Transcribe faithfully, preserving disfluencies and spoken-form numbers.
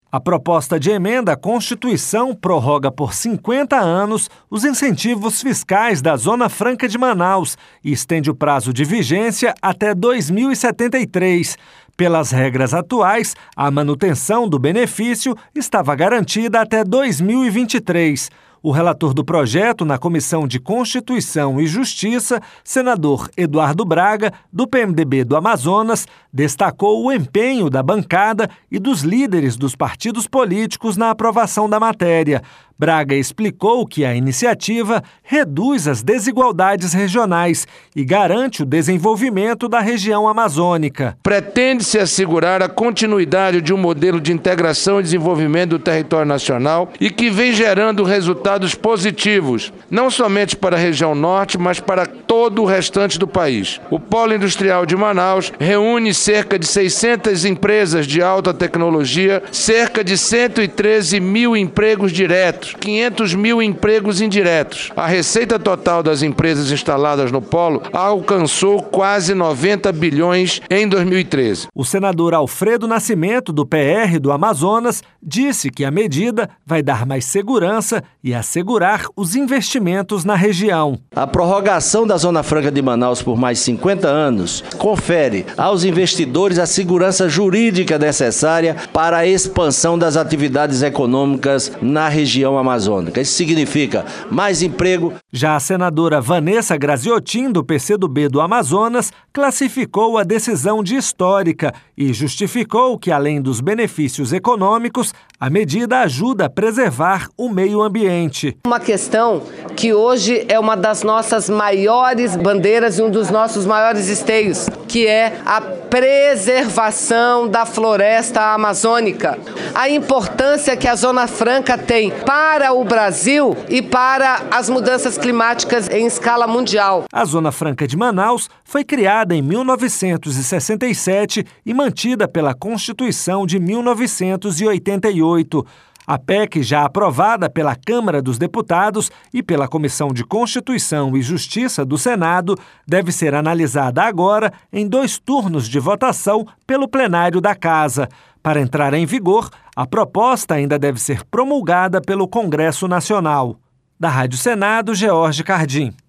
A proposta de emenda à Constituição prorroga por cinquenta anos os incentivos fiscais da Zona Franca de Manaus e estende o prazo de vigência até dois mil e setenta e três. Pelas regras atuais, a manutenção do benefício estava garantida até dois mil e vinte e três. O relator do projeto na Comissão de Constituição e Justiça, senador Eduardo Braga, do P M D B do Amazonas, destacou o empenho da bancada e dos líderes dos partidos políticos na aprovação da matéria. Braga explicou que a iniciativa reduz as desigualdades regionais e garante o desenvolvimento da região amazônica. Pretende-se assegurar a continuidade de um modelo de integração e desenvolvimento do território nacional e que vem gerando resultados positivos, não somente para a região norte, mas para todo o restante do país. O Polo Industrial de Manaus reúne cerca de seiscentas empresas de alta tecnologia, cerca de cento e treze mil empregos diretos, quinhentos mil empregos indiretos. A receita total das empresas instaladas no polo alcançou quase noventa bilhões em dois mil e treze. O senador Alfredo Nascimento, do P R do Amazonas, disse que a medida vai dar mais segurança e assegurar os investimentos na região. A prorrogação da Zona Franca de Manaus por mais cinquenta anos confere aos investidores a segurança jurídica necessária para a expansão das atividades econômicas na região amazônica. Isso significa mais emprego. Já a senadora Vanessa Graziotin, do P C do B do Amazonas, classificou a decisão de histórica e justificou que, além dos benefícios econômicos, a medida ajuda a preservar o meio ambiente. Uma questão que hoje é uma das nossas maiores bandeiras e um dos nossos maiores esteios, que é a preservação da floresta amazônica. A importância que a Zona Franca tem para o Brasil e para as mudanças climáticas em escala mundial. A Zona Franca de Manaus foi criada em mil novecentos e sessenta e sete e mantida pela Constituição de mil novecentos e oitenta e oito. A P E C, já aprovada pela Câmara dos Deputados e pela Comissão de Constituição e Justiça do Senado, deve ser analisada agora em dois turnos de votação pelo plenário da Casa. Para entrar em vigor, a proposta ainda deve ser promulgada pelo Congresso Nacional. Da Rádio Senado, George Cardim.